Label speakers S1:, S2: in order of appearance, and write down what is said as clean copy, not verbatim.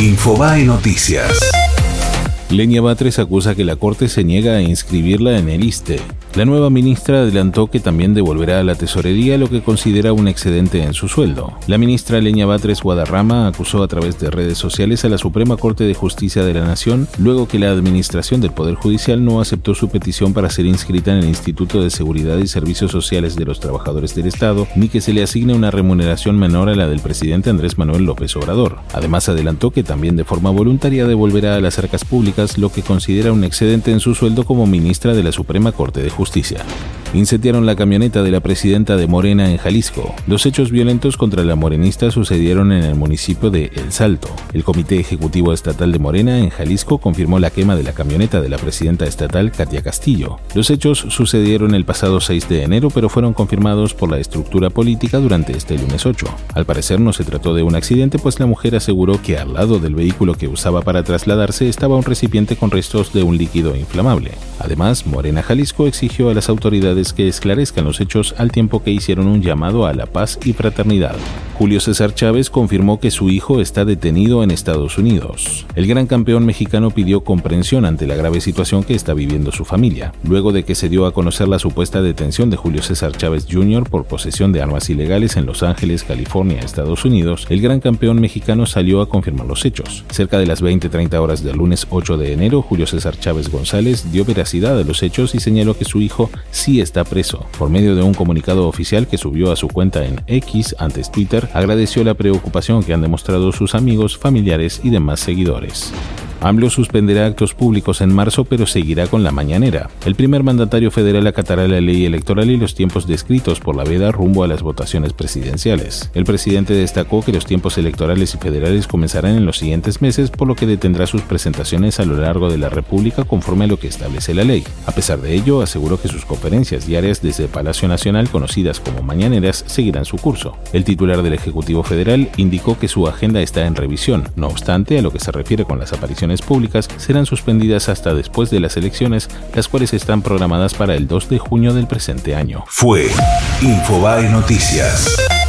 S1: Infobae Noticias.
S2: Lenia Batres acusa que la Corte se niega a inscribirla en el ISSSTE. La nueva ministra adelantó que también devolverá a la tesorería lo que considera un excedente en su sueldo. La ministra Lenia Batres Guadarrama acusó a través de redes sociales a la Suprema Corte de Justicia de la Nación luego que la Administración del Poder Judicial no aceptó su petición para ser inscrita en el Instituto de Seguridad y Servicios Sociales de los Trabajadores del Estado, ni que se le asigne una remuneración menor a la del presidente Andrés Manuel López Obrador. Además, adelantó que también de forma voluntaria devolverá a las arcas públicas lo que considera un excedente en su sueldo como ministra de la Suprema Corte de Justicia. Incendiaron la camioneta de la presidenta de Morena en Jalisco. Los hechos violentos contra la morenista sucedieron en el municipio de El Salto. El Comité Ejecutivo Estatal de Morena en Jalisco confirmó la quema de la camioneta de la presidenta estatal, Katia Castillo. Los hechos sucedieron el pasado 6 de enero, pero fueron confirmados por la estructura política durante este lunes 8. Al parecer no se trató de un accidente, pues la mujer aseguró que al lado del vehículo que usaba para trasladarse estaba un recipiente con restos de un líquido inflamable. Además, Morena Jalisco exigió a las autoridades que esclarezcan los hechos al tiempo que hicieron un llamado a la paz y fraternidad. Julio César Chávez confirmó que su hijo está detenido en Estados Unidos. El gran campeón mexicano pidió comprensión ante la grave situación que está viviendo su familia, luego de que se dio a conocer la supuesta detención de Julio César Chávez Jr. por posesión de armas ilegales en Los Ángeles, California, Estados Unidos. El gran campeón mexicano salió a confirmar los hechos. Cerca de las 20:30 horas del lunes 8 de enero, Julio César Chávez González dio veracidad a los hechos y señaló que su hijo sí está preso. Por medio de un comunicado oficial que subió a su cuenta en X, antes Twitter, agradeció la preocupación que han demostrado sus amigos, familiares y demás seguidores. AMLO suspenderá actos públicos en marzo, pero seguirá con la mañanera. El primer mandatario federal acatará la ley electoral y los tiempos descritos por la veda rumbo a las votaciones presidenciales. El presidente destacó que los tiempos electorales y federales comenzarán en los siguientes meses, por lo que detendrá sus presentaciones a lo largo de la República conforme a lo que establece la ley. A pesar de ello, aseguró que sus conferencias diarias desde Palacio Nacional, conocidas como mañaneras, seguirán su curso. El titular del Ejecutivo Federal indicó que su agenda está en revisión. No obstante, a lo que se refiere con las apariciones públicas, serán suspendidas hasta después de las elecciones, las cuales están programadas para el 2 de junio del presente año.
S1: Fue Infobae Noticias.